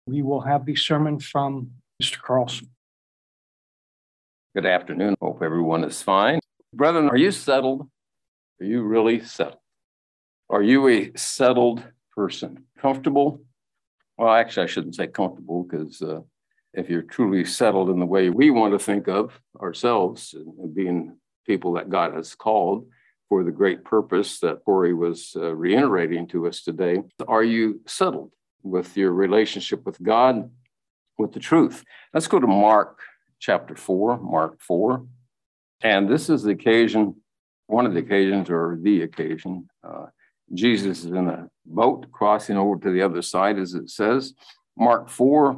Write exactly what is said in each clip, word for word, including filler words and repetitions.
We will have the sermon from Mister Carlson. Good afternoon. Hope everyone is fine. Brethren, are you settled? Are you really settled? Are you a settled person? Comfortable? Well, actually, I shouldn't say comfortable, because uh, if you're truly settled in the way we want to think of ourselves, and being people that God has called for the great purpose that Corey was uh, reiterating to us today, are you settled with your relationship with God, with the truth? Let's go to Mark chapter four, Mark four. And this is the occasion, one of the occasions, or the occasion. Uh, Jesus is in a boat crossing over to the other side, as it says, Mark four.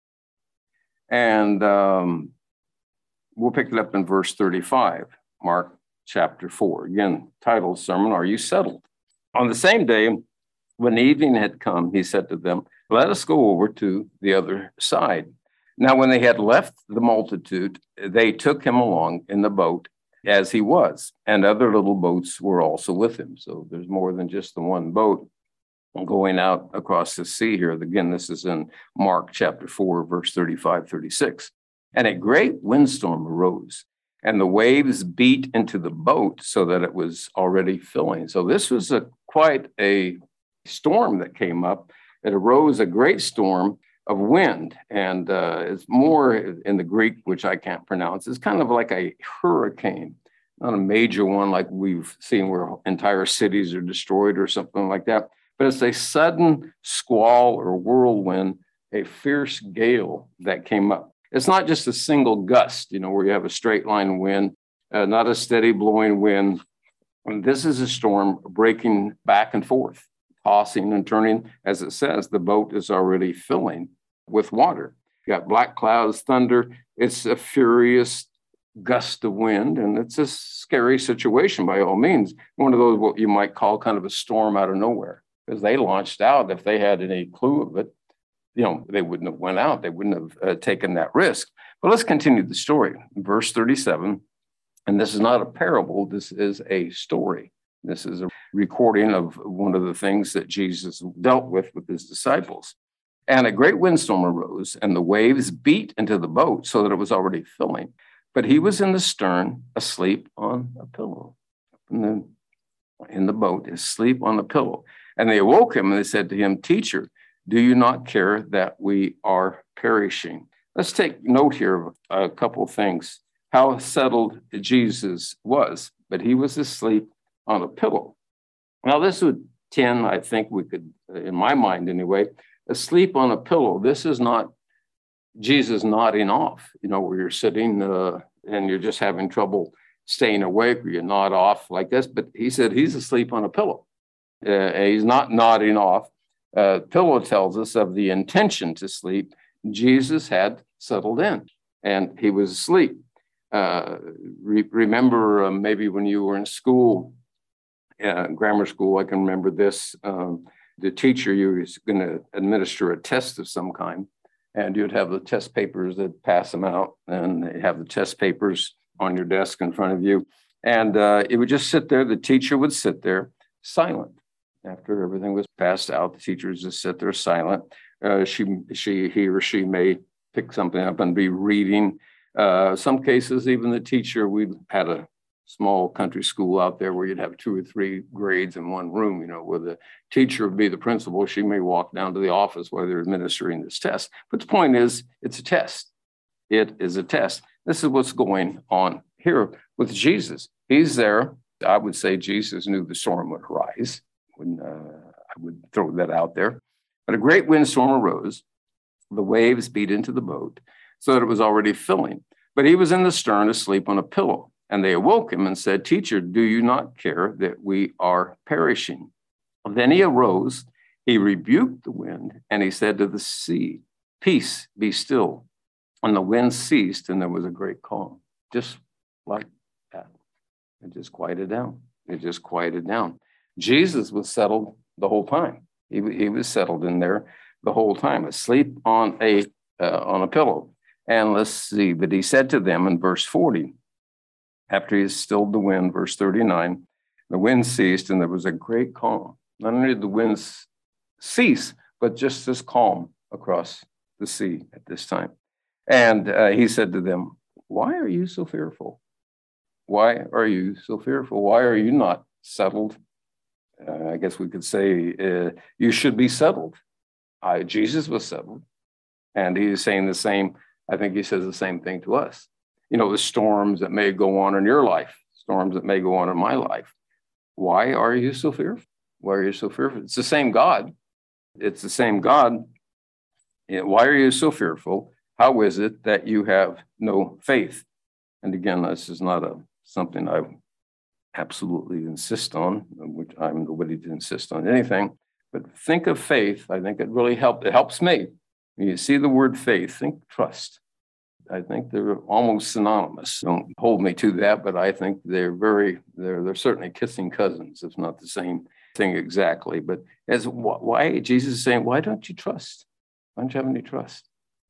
And um, we'll pick it up in verse thirty-five, Mark chapter four. Again, title sermon, Are You Settled? On the same day, when evening had come, he said to them, Let us go over to the other side. Now, when they had left the multitude, they took him along in the boat as he was, and other little boats were also with him. So there's more than just the one boat going out across the sea here. Again, this is in Mark chapter four, verse thirty-five, thirty-six. And a great windstorm arose, and the waves beat into the boat so that it was already filling. So this was a quite a storm that came up. It arose a great storm of wind, and uh, it's more in the Greek, which I can't pronounce. It's kind of like a hurricane, not a major one like we've seen where entire cities are destroyed or something like that, but it's a sudden squall or whirlwind, a fierce gale that came up. It's not just a single gust, you know, where you have a straight line wind, uh, not a steady blowing wind. And this is a storm breaking back and forth, tossing and turning. As it says, the boat is already filling with water. You got black clouds, thunder. It's a furious gust of wind, and it's a scary situation by all means. One of those what you might call kind of a storm out of nowhere, because they launched out. If they had any clue of it, you know, they wouldn't have went out. They wouldn't have uh, taken that risk. But let's continue the story. Verse thirty-seven, and this is not a parable. This is a story. This is a recording of one of the things that Jesus dealt with with his disciples. And a great windstorm arose, and the waves beat into the boat so that it was already filling. But he was in the stern, asleep on a pillow. In the, in the boat, asleep on a pillow. And they awoke him, and they said to him, Teacher, do you not care that we are perishing? Let's take note here of a couple of things. How settled Jesus was, but he was asleep on a pillow. Now, this would tend, I think we could, in my mind anyway, asleep on a pillow. This is not Jesus nodding off, you know, where you're sitting uh, and you're just having trouble staying awake, or you nod off like this. But he said he's asleep on a pillow. Uh, he's not nodding off. Uh, pillow tells us of the intention to sleep. Jesus had settled in, and he was asleep. Uh, re- remember, uh, maybe when you were in school, uh, grammar school, I can remember this. Um, the teacher, you was going to administer a test of some kind, and you'd have the test papers that pass them out, and they have the test papers on your desk in front of you. And uh, it would just sit there. The teacher would sit there silent. After everything was passed out, the teacher would just sit there silent. Uh, she, she, he or she may pick something up and be reading. Uh, some cases, even the teacher, we had a small country school out there where you'd have two or three grades in one room, you know, where the teacher would be the principal. She may walk down to the office while they're administering this test. But the point is, it's a test. It is a test. This is what's going on here with Jesus. He's there. I would say Jesus knew the storm would rise. When, uh, I would throw that out there. But a great windstorm arose. The waves beat into the boat so that it was already filling. But he was in the stern asleep on a pillow. And they awoke him and said, Teacher, do you not care that we are perishing? Then he arose, he rebuked the wind, and he said to the sea, Peace, be still. And the wind ceased, and there was a great calm. Just like that. It just quieted down. It just quieted down. Jesus was settled the whole time. He, he was settled in there the whole time, asleep on a uh, on a pillow. And let's see, but he said to them in verse forty, after he stilled the wind, verse thirty-nine, the wind ceased and there was a great calm. Not only did the winds cease, but just this calm across the sea at this time. And uh, he said to them, why are you so fearful? Why are you so fearful? Why are you not settled? Uh, I guess we could say uh, you should be settled. I, Jesus was settled. And he's saying the same, I think he says the same thing to us. You know, the storms that may go on in your life, storms that may go on in my life. Why are you so fearful? Why are you so fearful? It's the same God. It's the same God. Why are you so fearful? How is it that you have no faith? And again, this is not a something I absolutely insist on, which I'm nobody to insist on anything. But think of faith. I think it really helped. It helps me. When you see the word faith, think trust. I think they're almost synonymous. Don't hold me to that, but I think they're very, they're, they're certainly kissing cousins, if not the same thing exactly. But as why Jesus is saying, why don't you trust? Why don't you have any trust?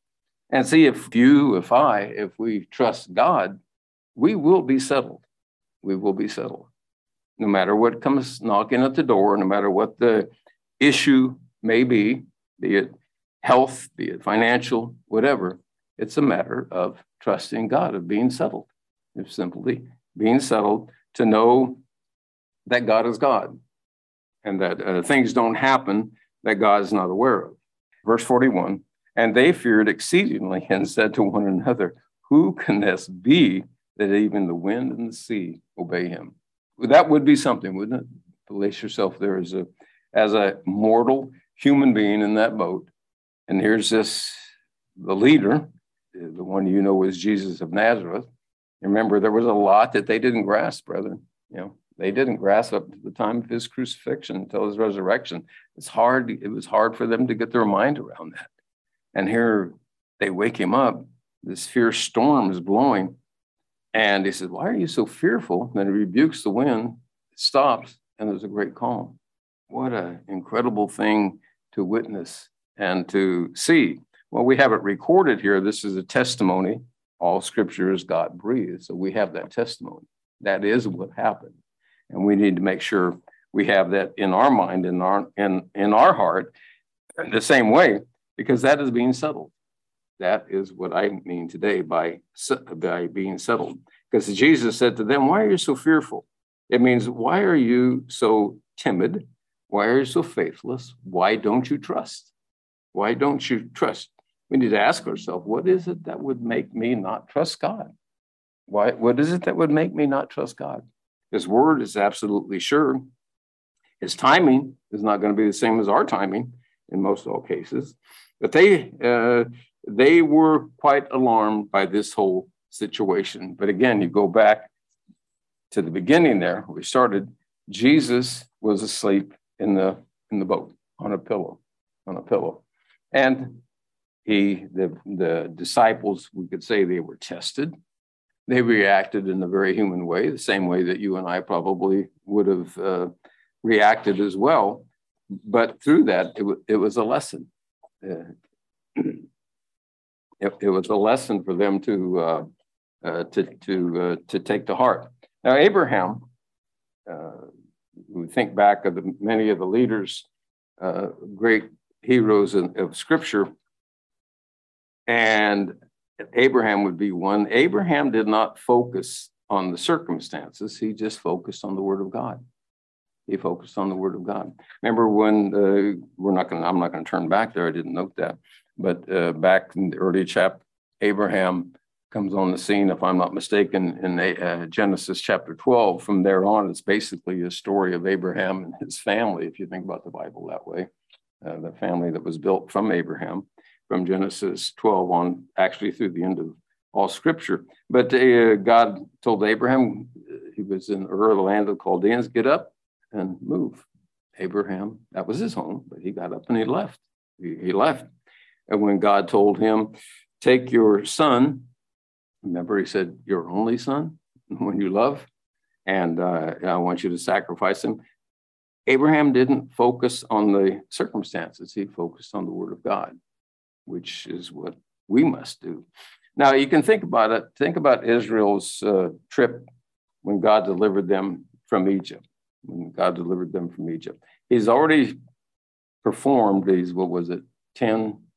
And see, if you, if I, if we trust God, we will be settled. We will be settled. No matter what comes knocking at the door, no matter what the issue may be, be it health, be it financial, whatever, it's a matter of trusting God, of being settled. It's simply being settled to know that God is God and that uh, things don't happen that God is not aware of. Verse forty-one, and they feared exceedingly and said to one another, who can this be that even the wind and the sea obey him? That would be something, wouldn't it? Place yourself there as a, as a mortal human being in that boat. And here's this, the leader, the one you know is Jesus of Nazareth. Remember, there was a lot that they didn't grasp, brethren. You know, they didn't grasp up to the time of his crucifixion until his resurrection. It's hard. It was hard for them to get their mind around that. And here they wake him up. This fierce storm is blowing. And he says, why are you so fearful? And then he rebukes the wind, it stops, and there's a great calm. What an incredible thing to witness and to see. Well, we have it recorded here. This is a testimony. All scripture is God breathed. So we have that testimony. That is what happened. And we need to make sure we have that in our mind, in our, in, in our heart, in the same way, because that is being settled. That is what I mean today by, by being settled. Because Jesus said to them, why are you so fearful? It means, why are you so timid? Why are you so faithless? Why don't you trust? Why don't you trust? We need to ask ourselves, what is it that would make me not trust God? Why? What is it that would make me not trust God? His word is absolutely sure. His timing is not going to be the same as our timing in most all cases. But they, uh, they were quite alarmed by this whole situation. But again, you go back to the beginning there, we started, Jesus was asleep in the, in the boat on a pillow, on a pillow. And he, the, the disciples, we could say they were tested. They reacted in a very human way, the same way that you and I probably would have uh, reacted as well. But through that, it, w- it was a lesson. Uh, it, it was a lesson for them to uh, uh, to to uh, to take to heart. Now, Abraham, uh, we think back of the, many of the leaders, uh, great heroes of, of Scripture, and Abraham would be one. Abraham did not focus on the circumstances. He just focused on the Word of God. He focused on the Word of God. Remember when uh, we're not going. I'm not going to turn back there. I didn't note that, but uh, back in the early chapter, Abraham comes on the scene, if I'm not mistaken, in uh, Genesis chapter twelve. From there on, it's basically a story of Abraham and his family. If you think about the Bible that way, uh, the family that was built from Abraham, from Genesis twelve on, actually through the end of all Scripture. But uh, God told Abraham, he was in Ur, the land of the Chaldeans, get up and move. Abraham, that was his home, but he got up and he left. He, he left. And when God told him, take your son, remember he said, your only son, when you love, and uh, I want you to sacrifice him. Abraham didn't focus on the circumstances. He focused on the Word of God, which is what we must do. Now, you can think about it. Think about Israel's uh, trip when God delivered them from Egypt. When God delivered them from Egypt. He's already performed these, what was it, ten,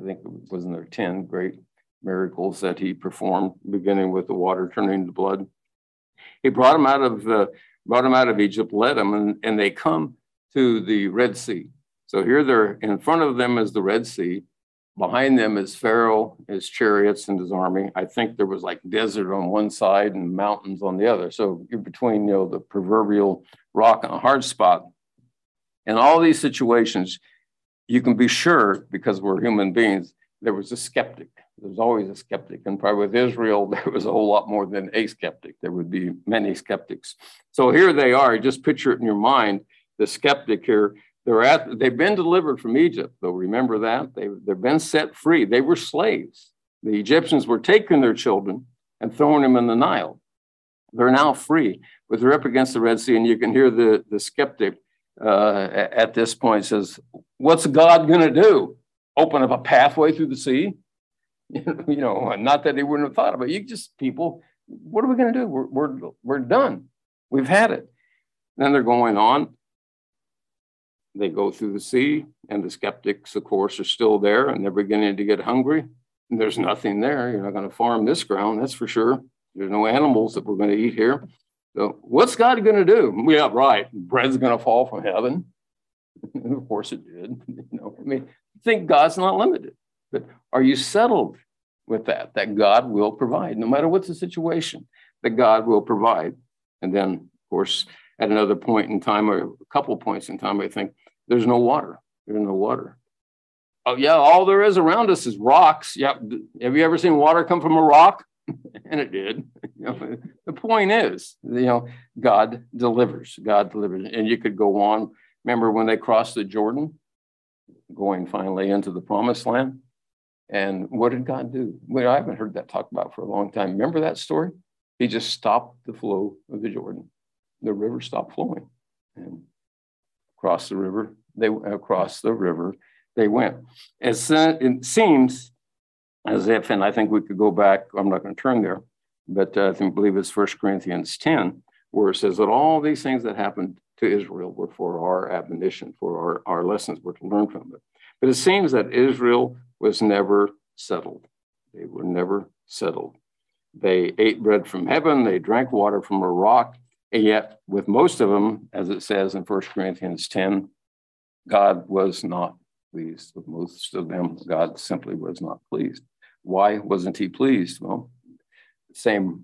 I think it wasn't there ten great miracles that he performed, beginning with the water turning to blood. He brought them out of uh, brought them out of Egypt, led them, and, and they come to the Red Sea. So here they're in front of them is the Red Sea. Behind them is Pharaoh, his chariots, and his army. I think there was like desert on one side and mountains on the other. So you're between, you know, the proverbial rock and a hard spot. In all these situations, you can be sure, because we're human beings, there was a skeptic. There's always a skeptic. And probably with Israel, there was a whole lot more than a skeptic. There would be many skeptics. So here they are. Just picture it in your mind, the skeptic here. They're at, they've been delivered from Egypt, though. Remember that? They, they've been set free. They were slaves. The Egyptians were taking their children and throwing them in the Nile. They're now free, but they're up against the Red Sea, and you can hear the, the skeptic uh, at this point says, what's God going to do? Open up a pathway through the sea? You know, not that they wouldn't have thought about it. You just, people, what are we going to do? We're, we're, we're done. We've had it. Then they're going on. They go through the sea, and the skeptics, of course, are still there, and they're beginning to get hungry. And there's nothing there. You're not going to farm this ground, that's for sure. There's no animals that we're going to eat here. So what's God going to do? Yeah, right. Bread's going to fall from heaven. And of course it did. You know, I mean, think God's not limited. But are you settled with that, that God will provide, no matter what's the situation, that God will provide? And then, of course, at another point in time, or a couple of points in time, I think, there's no water. There's no water. Oh, yeah, all there is around us is rocks. Yeah. Have you ever seen water come from a rock? And it did. You know, the point is, you know, God delivers. God delivers. And you could go on. Remember when they crossed the Jordan, going finally into the promised land? And what did God do? Well, I haven't heard that talked about for a long time. Remember that story? He just stopped the flow of the Jordan. The river stopped flowing, and across the river, they across the river they went. As it seems as if, and I think we could go back. I'm not going to turn there, but uh, I think believe it's First Corinthians ten, where it says that all these things that happened to Israel were for our admonition, for our, our lessons, were to learn from it. But it seems that Israel was never settled. They were never settled. They ate bread from heaven. They drank water from a rock. And yet, with most of them, as it says in First Corinthians ten, God was not pleased. With most of them, God simply was not pleased. Why wasn't he pleased? Well, the same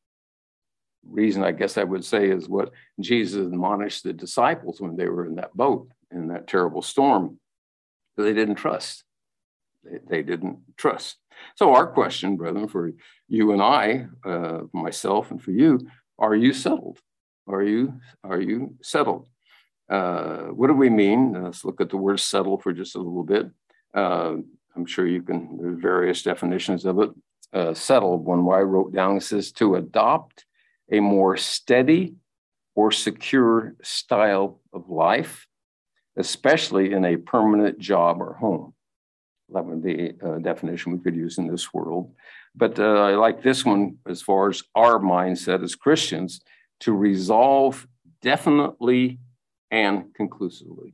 reason, I guess I would say, is what Jesus admonished the disciples when they were in that boat, in that terrible storm. They didn't trust. They, they didn't trust. So our question, brethren, for you and I, uh, myself and for you, are you settled? Are you, are you settled? Uh, what do we mean? Uh, let's look at the word settle for just a little bit. Uh, I'm sure you can, there's various definitions of it. Uh, settle, one I wrote down, says to adopt a more steady or secure style of life, especially in a permanent job or home. That would be a definition we could use in this world. But uh, I like this one as far as our mindset as Christians, to resolve definitely and conclusively.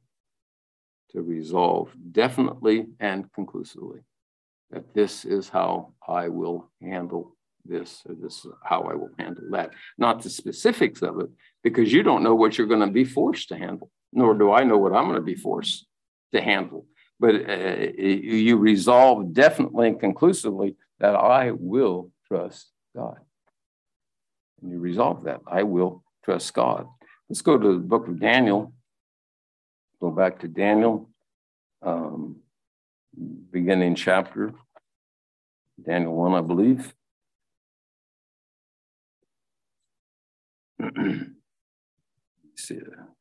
To resolve definitely and conclusively that this is how I will handle this, or this is how I will handle that. Not the specifics of it, because you don't know what you're going to be forced to handle, nor do I know what I'm going to be forced to handle. But uh, you resolve definitely and conclusively that I will trust God. And you resolve that. I will trust God. Let's go to the book of Daniel. Go back to Daniel, um, beginning chapter, Daniel one, I believe. See,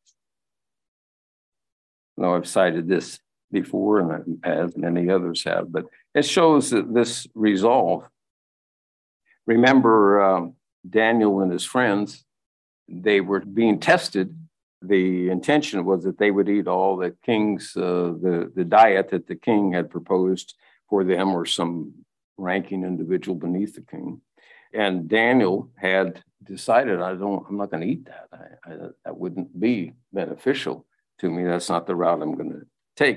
no, I've cited this before, and as many others have, but it shows that this resolve. Remember, um, Daniel and his friends, they were being tested. The intention was that they would eat all the king's, uh, the, the diet that the king had proposed for them, or some ranking individual beneath the king. And Daniel had decided, I don't, I'm not going to eat that. I, I, that wouldn't be beneficial to me. That's not the route I'm going to take.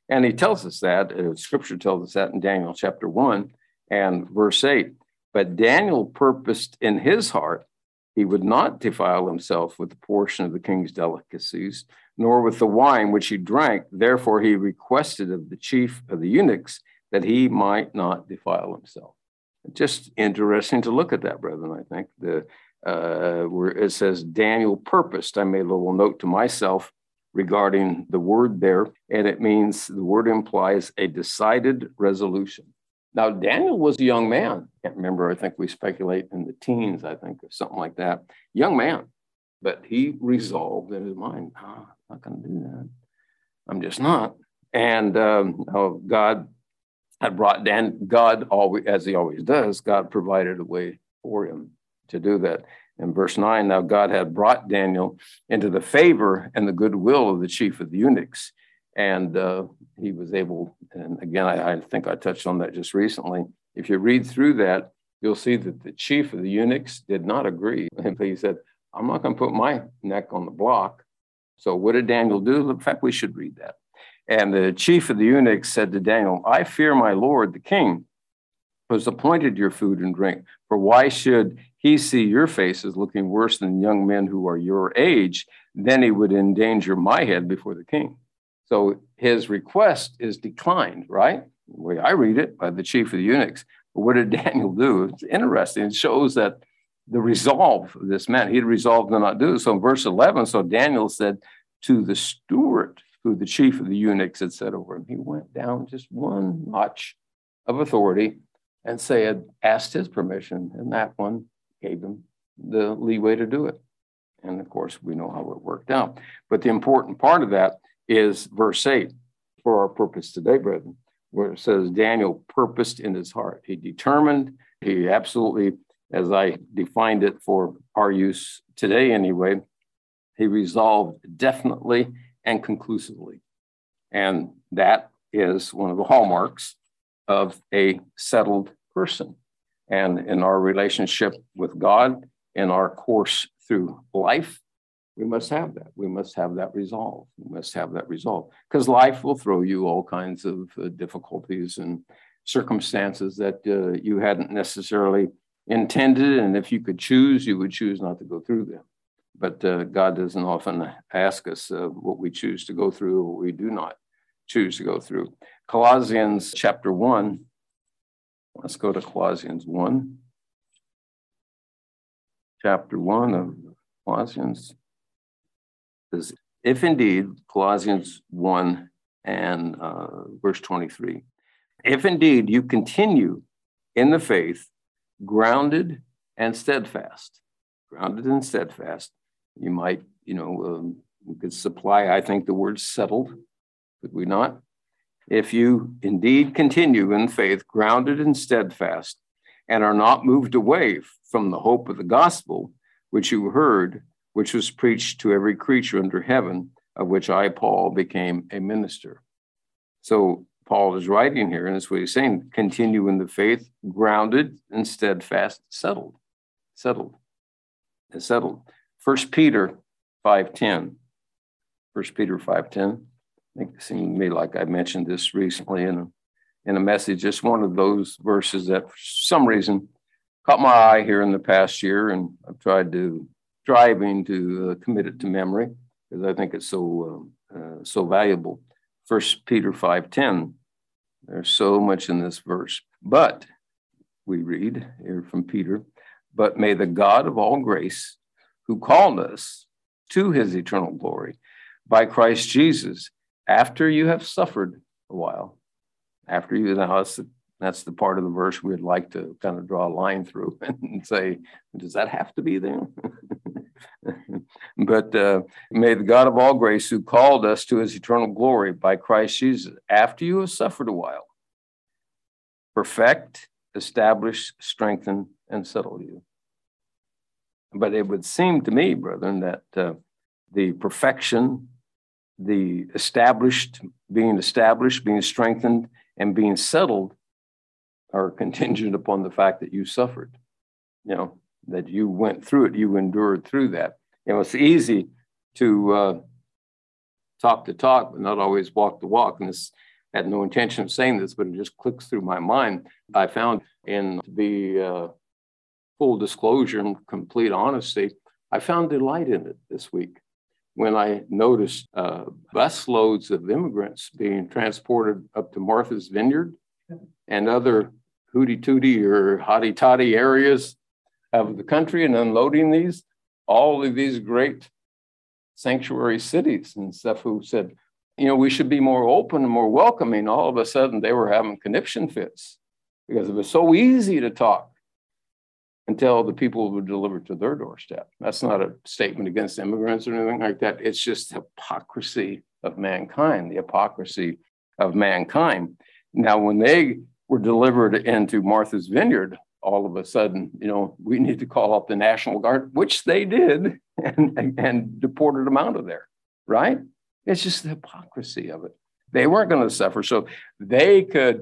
And he tells us that, uh, scripture tells us that in Daniel chapter one and verse eight. But Daniel purposed in his heart he would not defile himself with the portion of the king's delicacies, nor with the wine which he drank. Therefore he requested of the chief of the eunuchs that he might not defile himself. Just interesting to look at that, brethren, I think. The uh, where it says Daniel purposed. I made a little note to myself regarding the word there, and it means the word implies a decided resolution. Now, Daniel was a young man. Can't remember, I think we speculate in the teens, I think, or something like that. Young man, but he resolved in his mind, oh, I'm not going to do that. I'm just not. And um, oh, God had brought Dan, God, always, as he always does, God provided a way for him to do that. In verse nine, now God had brought Daniel into the favor and the goodwill of the chief of the eunuchs. And uh, he was able, and again, I, I think I touched on that just recently. If you read through that, you'll see that the chief of the eunuchs did not agree. He said, I'm not going to put my neck on the block. So what did Daniel do? In fact, we should read that. And the chief of the eunuchs said to Daniel, I fear my lord, the king, who has appointed your food and drink. For why should he see your faces looking worse than young men who are your age? Then he would endanger my head before the king. So his request is declined, right? The way I read it, by the chief of the eunuchs. But what did Daniel do? It's interesting. It shows that the resolve of this man, he had resolved to not do it. So in verse eleven, so Daniel said to the steward, who the chief of the eunuchs had set over him, he went down just one notch of authority and said, asked his permission, and that one gave him the leeway to do it. And of course, we know how it worked out. But the important part of that is verse eight, for our purpose today, brethren, where it says Daniel purposed in his heart. He determined, he absolutely, as I defined it for our use today anyway, he resolved definitely and conclusively. And that is one of the hallmarks of a settled person. And in our relationship with God, in our course through life, we must have that. We must have that resolve. We must have that resolve. Because life will throw you all kinds of uh, difficulties and circumstances that uh, you hadn't necessarily intended. And if you could choose, you would choose not to go through them. But uh, God doesn't often ask us uh, what we choose to go through or what we do not choose to go through. Colossians chapter one. Let's go to Colossians one. Chapter one of Colossians. Says, if indeed, Colossians one and uh, verse twenty-three, if indeed you continue in the faith, grounded and steadfast, grounded and steadfast, you might, you know, um, we could supply, I think, the word settled, could we not? If you indeed continue in faith, grounded and steadfast, and are not moved away from the hope of the gospel, which you heard, which was preached to every creature under heaven, of which I, Paul, became a minister. So Paul is writing here, and that's what he's saying, continue in the faith, grounded and steadfast, settled, settled, and settled. First Peter five ten, First Peter five ten, I think it seemed to me like I mentioned this recently in a, in a message, just one of those verses that for some reason caught my eye here in the past year, and I've tried to, striving to uh, commit it to memory, because I think it's so, uh, uh, so valuable. First Peter five ten, there's so much in this verse. But, we read here from Peter, but may the God of all grace, who called us to his eternal glory by Christ Jesus, after you have suffered a while, after you, that's the, that's the part of the verse we'd like to kind of draw a line through and say, does that have to be there? But uh, may the God of all grace, who called us to his eternal glory by Christ Jesus, after you have suffered a while, perfect, establish, strengthen, and settle you. But it would seem to me, brethren, that uh, the perfection, the established, being established, being strengthened, and being settled are contingent upon the fact that you suffered, you know, that you went through it, you endured through that. You know, it's easy to uh, talk the talk, but not always walk the walk. And this, had no intention of saying this, but it just clicks through my mind. I found in the uh, full disclosure and complete honesty, I found delight in it this week when I noticed uh, busloads of immigrants being transported up to Martha's Vineyard and other hooty-tooty or hotty-toddy areas of the country and unloading these, all of these great sanctuary cities and stuff who said, you know, we should be more open and more welcoming. All of a sudden they were having conniption fits because it was so easy to talk until the people were delivered to their doorstep. That's not a statement against immigrants or anything like that. It's just hypocrisy of mankind, the hypocrisy of mankind. Now, when they were delivered into Martha's Vineyard, all of a sudden, you know, we need to call up the National Guard, which they did, and, and, and deported them out of there, right? It's just the hypocrisy of it. They weren't going to suffer, so they could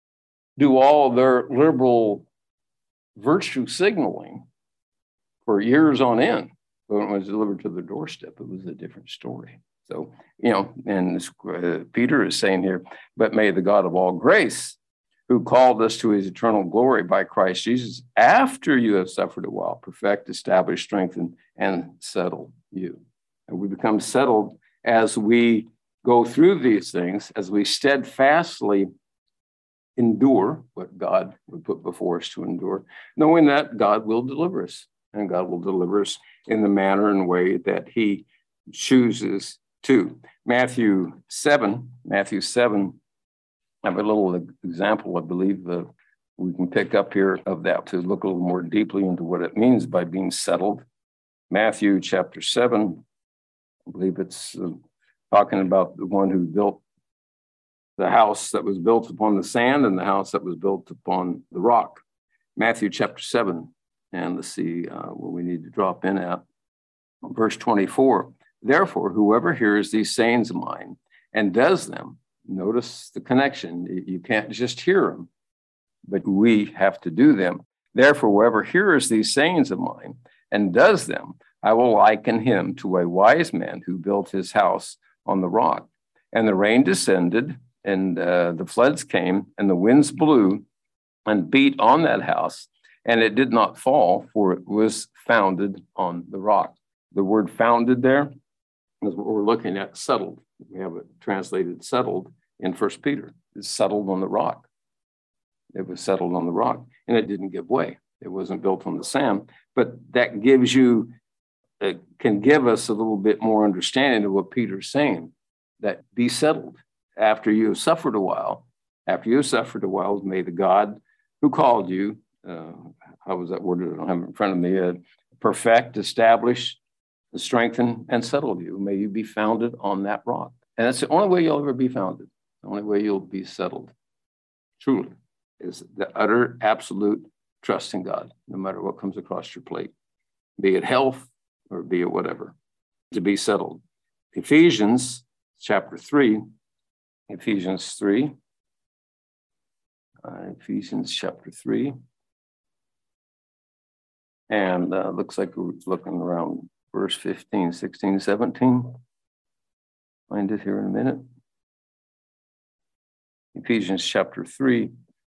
do all their liberal virtue signaling for years on end. But when it was delivered to the doorstep, it was a different story. So, you know, and this, uh, Peter is saying here, but may the God of all grace, who called us to his eternal glory by Christ Jesus, after you have suffered a while, perfect, establish, strengthen, and settle you. And we become settled as we go through these things, as we steadfastly endure what God would put before us to endure, knowing that God will deliver us, and God will deliver us in the manner and way that he chooses to. Matthew seven, Matthew seven, I have a little example, I believe, uh, we can pick up here of that to look a little more deeply into what it means by being settled. Matthew chapter seven, I believe it's uh, talking about the one who built the house that was built upon the sand and the house that was built upon the rock. Matthew chapter seven, and let's see uh, where we need to drop in at. Verse twenty-four, therefore, whoever hears these sayings of mine and does them, notice the connection. You can't just hear them, but we have to do them. Therefore, whoever hears these sayings of mine and does them, I will liken him to a wise man who built his house on the rock. And the rain descended, and uh, the floods came, and the winds blew and beat on that house, and it did not fall, for it was founded on the rock. The word founded there is what we're looking at, settled. We have it translated settled in First Peter. It's settled on the rock. It was settled on the rock, and it didn't give way. It wasn't built on the sand, but that gives you, uh, can give us a little bit more understanding of what Peter's saying, that be settled after you have suffered a while. After you have suffered a while, may the God who called you, uh, how was that worded? I don't have it in front of me, uh, perfect, establish, strengthen, and settle you. May you be founded on that rock. And that's the only way you'll ever be founded. The only way you'll be settled, truly, is the utter, absolute trust in God, no matter what comes across your plate, be it health or be it whatever, to be settled. Ephesians chapter three, Ephesians three, uh, Ephesians chapter three, and uh, looks like we're looking around verse fifteen, sixteen, seventeen. Find it here in a minute. Ephesians chapter three.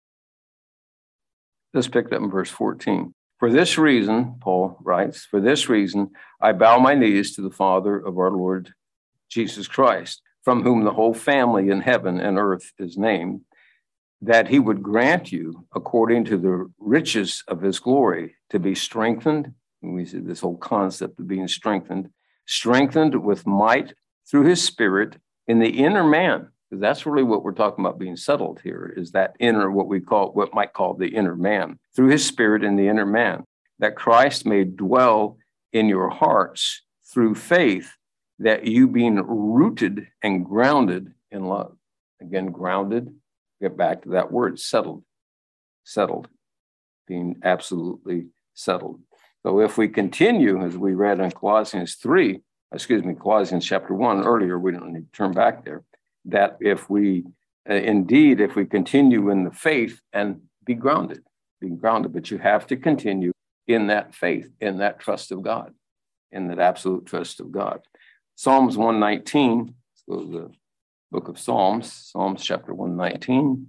Let's pick up in verse fourteen. For this reason, Paul writes, for this reason, I bow my knees to the Father of our Lord Jesus Christ, from whom the whole family in heaven and earth is named, that he would grant you, according to the riches of his glory, to be strengthened. And we see this whole concept of being strengthened, strengthened with might through his Spirit in the inner man. Because that's really what we're talking about being settled here, is that inner, what we call, what might call the inner man, through his Spirit in the inner man, that Christ may dwell in your hearts through faith, that you being rooted and grounded in love. Again, grounded, get back to that word, settled, settled, being absolutely settled. So if we continue, as we read in Colossians three, excuse me, Colossians chapter one earlier, we don't need to turn back there, that if we, uh, indeed, if we continue in the faith and be grounded, be grounded, but you have to continue in that faith, in that trust of God, in that absolute trust of God. Psalms one nineteen, let's go to the book of Psalms, Psalms chapter one nineteen.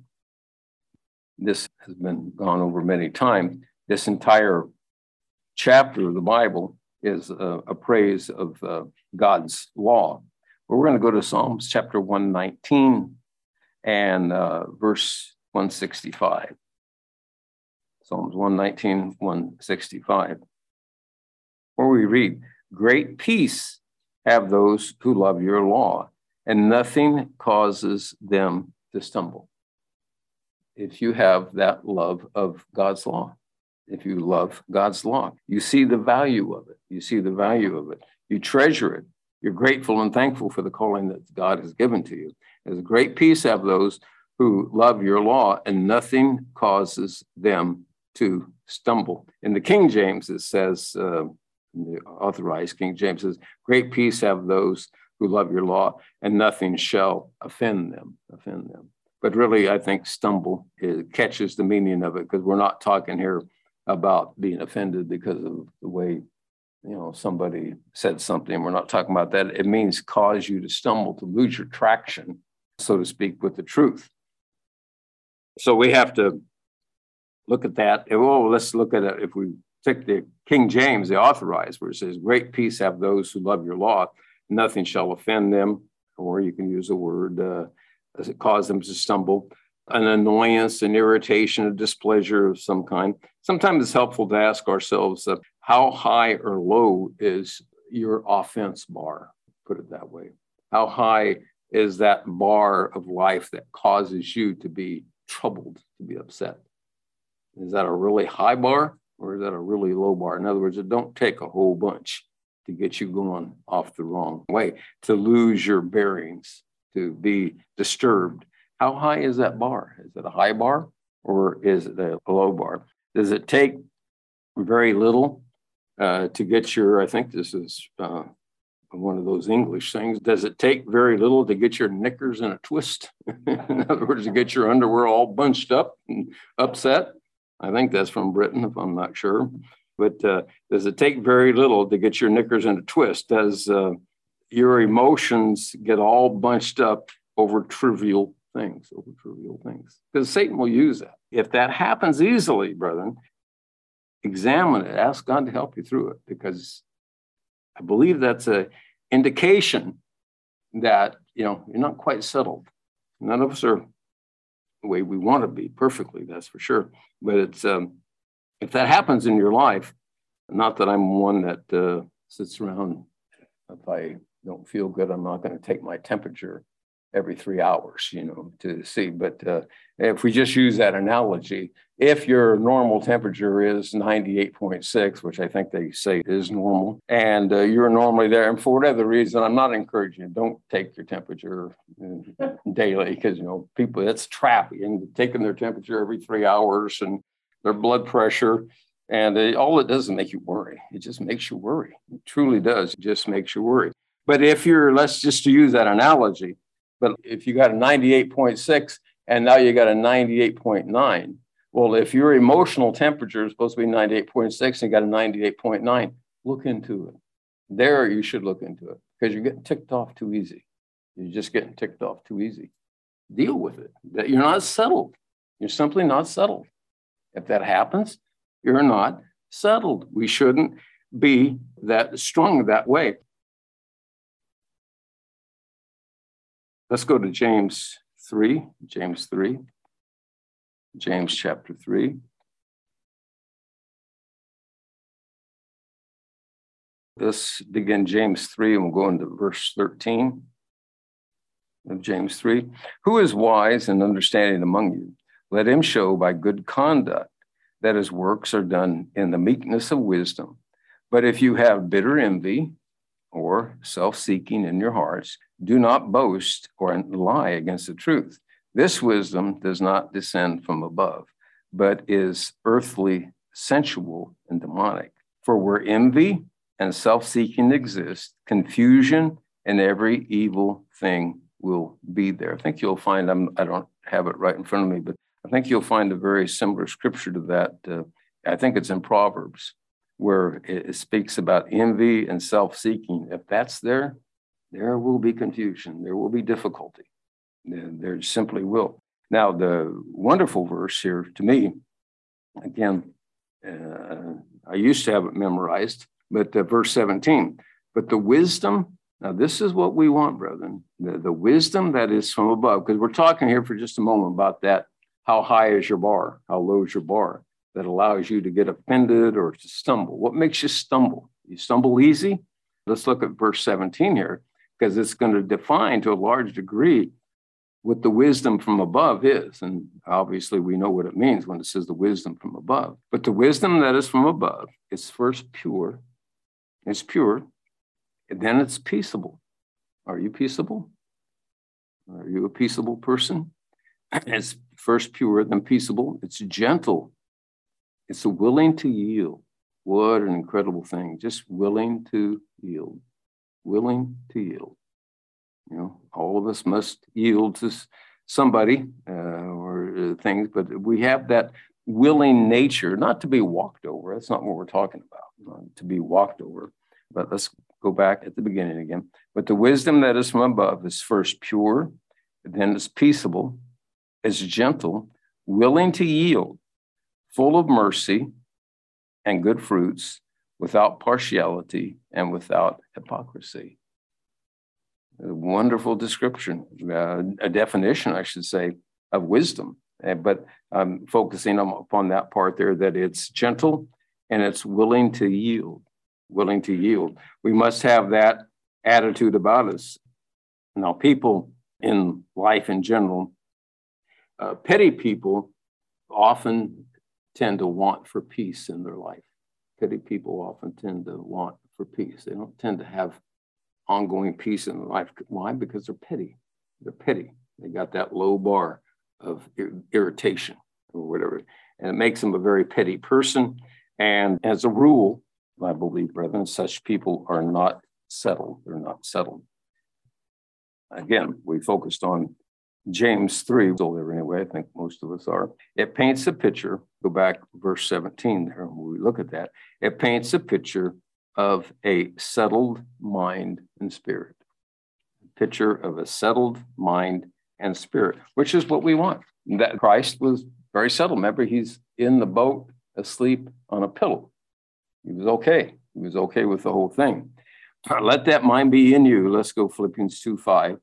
This has been gone over many times. This entire chapter of the Bible is a, a praise of uh, God's law. But we're going to go to Psalms chapter one nineteen and uh, verse one sixty-five. Psalms one nineteen, one sixty-five, where we read, "Great peace have those who love your law, and nothing causes them to stumble." If you have that love of God's law, if you love God's law, you see the value of it. You see the value of it. You treasure it. You're grateful and thankful for the calling that God has given to you. There's great peace have those who love your law, and nothing causes them to stumble. In the King James, it says, uh, the authorized King James says, "Great peace have those who love your law, and nothing shall offend them." Offend them. But really, I think stumble it catches the meaning of it, because we're not talking here about being offended because of the way, you know, somebody said something. We're not talking about that. It means cause you to stumble, to lose your traction, so to speak, with the truth. So we have to look at that. Well, let's look at it. If we take the King James, the authorized, where it says, "Great peace have those who love your law, nothing shall offend them," or you can use a word, uh, does it cause them to stumble? An annoyance, an irritation, a displeasure of some kind. Sometimes it's helpful to ask ourselves, uh, how high or low is your offense bar? Put it that way. How high is that bar of life that causes you to be troubled, to be upset? Is that a really high bar, or is that a really low bar? In other words, it don't take a whole bunch to get you going off the wrong way, to lose your bearings, to be disturbed. How high is that bar? Is it a high bar, or is it a low bar? Does it take very little uh, to get your, I think this is uh, one of those English things, does it take very little to get your knickers in a twist? In other words, to get your underwear all bunched up and upset? I think that's from Britain, if I'm not sure. But uh, does it take very little to get your knickers in a twist? Does uh, your emotions get all bunched up over trivial things, over trivial things? Because Satan will use that. If that happens easily, brethren, examine it. Ask God to help you through it, because I believe that's an indication that, you know, you're not quite settled. None of us are the way we want to be perfectly, that's for sure. But it's um, if that happens in your life, not that I'm one that uh, sits around, if I don't feel good, I'm not going to take my temperature every three hours, you know, to see. But uh, if we just use that analogy, if your normal temperature is ninety-eight point six, which I think they say is normal, and uh, you're normally there, and for whatever reason, I'm not encouraging you, don't take your temperature daily, because, you know, people, that's trappy, and taking their temperature every three hours and their blood pressure. And uh, all it does is make you worry. It just makes you worry. It truly does. It just makes you worry. But if you're, let's just use that analogy, but if you got a ninety-eight point six and now you got a ninety-eight point nine, well, if your emotional temperature is supposed to be ninety-eight point six and you got a ninety-eight point nine, look into it. There you should look into it, because you're getting ticked off too easy. You're just getting ticked off too easy. Deal with it. That you're not settled. You're simply not settled. If that happens, you're not settled. We shouldn't be that strong that way. Let's go to James three, James three, James chapter three. Let's begin James three, and we'll go into verse thirteen of James three. "Who is wise and understanding among you? Let him show by good conduct that his works are done in the meekness of wisdom. But if you have bitter envy or self-seeking in your hearts, do not boast or lie against the truth. This wisdom does not descend from above, but is earthly, sensual, and demonic. For where envy and self-seeking exist, confusion and every evil thing will be there." I think you'll find, I'm, I don't have it right in front of me, but I think you'll find a very similar scripture to that. Uh, I think it's in Proverbs, where it, it speaks about envy and self-seeking. If that's there, there will be confusion. There will be difficulty. There simply will. Now, the wonderful verse here to me, again, uh, I used to have it memorized, but uh, verse seventeen, but the wisdom, now this is what we want, brethren, the, the wisdom that is from above, because we're talking here for just a moment about that. How high is your bar? How low is your bar that allows you to get offended or to stumble? What makes you stumble? You stumble easy? Let's look at verse seventeen here, because it's going to define to a large degree what the wisdom from above is. And obviously we know what it means when it says the wisdom from above. But the wisdom that is from above is first pure. It's pure. And then it's peaceable. Are you peaceable? Are you a peaceable person? It's first pure, then peaceable. It's gentle. It's willing to yield. What an incredible thing. Just willing to yield. Willing to yield. You know, all of us must yield to somebody uh, or uh, things, but we have that willing nature, not to be walked over. That's not what we're talking about, not to be walked over. But let's go back at the beginning again. But the wisdom that is from above is first pure, then it's peaceable, it's gentle, willing to yield, full of mercy and good fruits, without partiality and without hypocrisy. A wonderful description, uh, a definition, I should say, of wisdom. Uh, but I'm focusing on, upon that part there, that it's gentle and it's willing to yield, willing to yield. We must have that attitude about us. Now, people in life in general, uh, petty people often tend to want for peace in their life. Petty people often tend to want for peace. They don't tend to have ongoing peace in life. Why? Because they're petty. They're petty. They got that low bar of ir- irritation or whatever. And it makes them a very petty person. And as a rule, I believe, brethren, such people are not settled. They're not settled. Again, we focused on James three, so there anyway, I think most of us are. It paints a picture, go back to verse seventeen there, when we look at that, it paints a picture of a settled mind and spirit. A picture of a settled mind and spirit, which is what we want. That Christ was very settled. Remember, he's in the boat asleep on a pillow. He was okay. He was okay with the whole thing. Let that mind be in you. Let's go Philippians two five.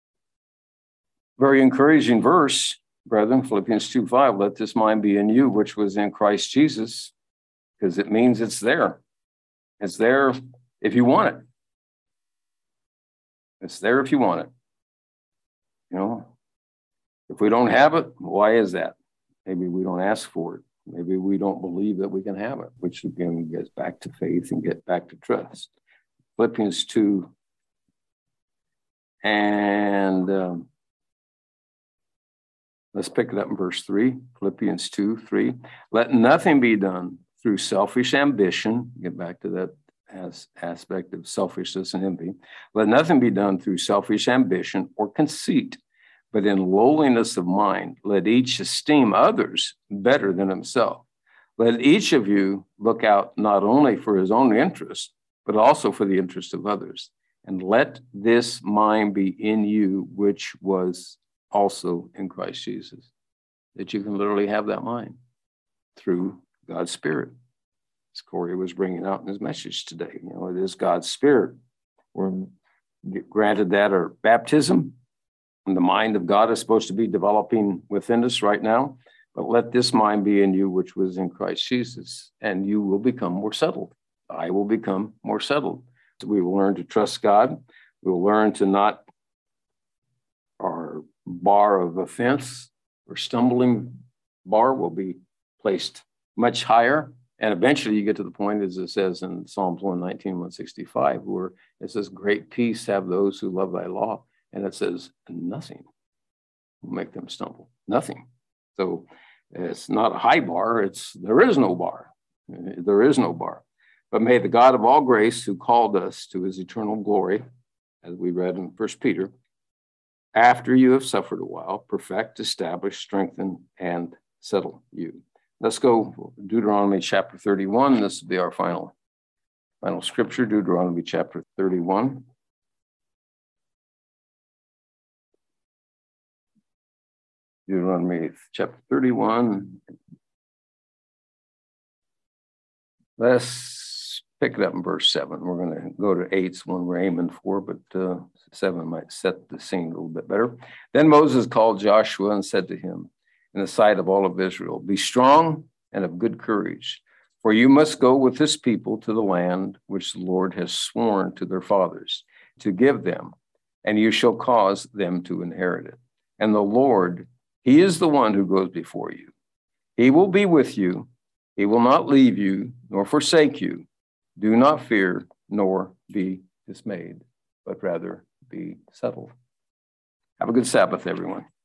Very encouraging verse, brethren, Philippians two five. Let this mind be in you, which was in Christ Jesus, because it means it's there. It's there if you want it. It's there if you want it. You know, if we don't have it, why is that? Maybe we don't ask for it. Maybe we don't believe that we can have it, which again gets back to faith and get back to trust. Philippians two and um, let's pick it up in verse three, Philippians two, three. Let nothing be done through selfish ambition, get back to that as aspect of selfishness and envy. Let nothing be done through selfish ambition or conceit, but in lowliness of mind, let each esteem others better than himself. Let each of you look out not only for his own interest, but also for the interest of others. And let this mind be in you, which was also in Christ Jesus. That you can literally have that mind through God's Spirit. As Corey was bringing out in his message today, you know, it is God's Spirit. We're granted that our baptism, and the mind of God is supposed to be developing within us right now. But let this mind be in you, which was in Christ Jesus, and you will become more settled. I will become more settled. We will learn to trust God. We will learn to not, our bar of offense or stumbling bar will be placed much higher. And eventually you get to the point, as it says in Psalms one nineteen, one sixty-five, where it says, great peace have those who love thy law. And it says, nothing will make them stumble. Nothing. So it's not a high bar. It's, there is no bar. There is no bar. But may the God of all grace, who called us to his eternal glory, as we read in First Peter, after you have suffered a while, perfect, establish, strengthen, and settle you. Let's go Deuteronomy chapter thirty-one. This will be our final, final scripture, Deuteronomy chapter thirty-one. Deuteronomy chapter thirty-one. Let's pick it up in verse seven. We're going to go to eight's one we're aiming for, but uh, seven might set the scene a little bit better. Then Moses called Joshua and said to him, in the sight of all of Israel, be strong and of good courage, for you must go with this people to the land which the Lord has sworn to their fathers to give them, and you shall cause them to inherit it. And the Lord, he is the one who goes before you. He will be with you. He will not leave you nor forsake you. Do not fear nor be dismayed, but rather be settled. Have a good Sabbath, everyone.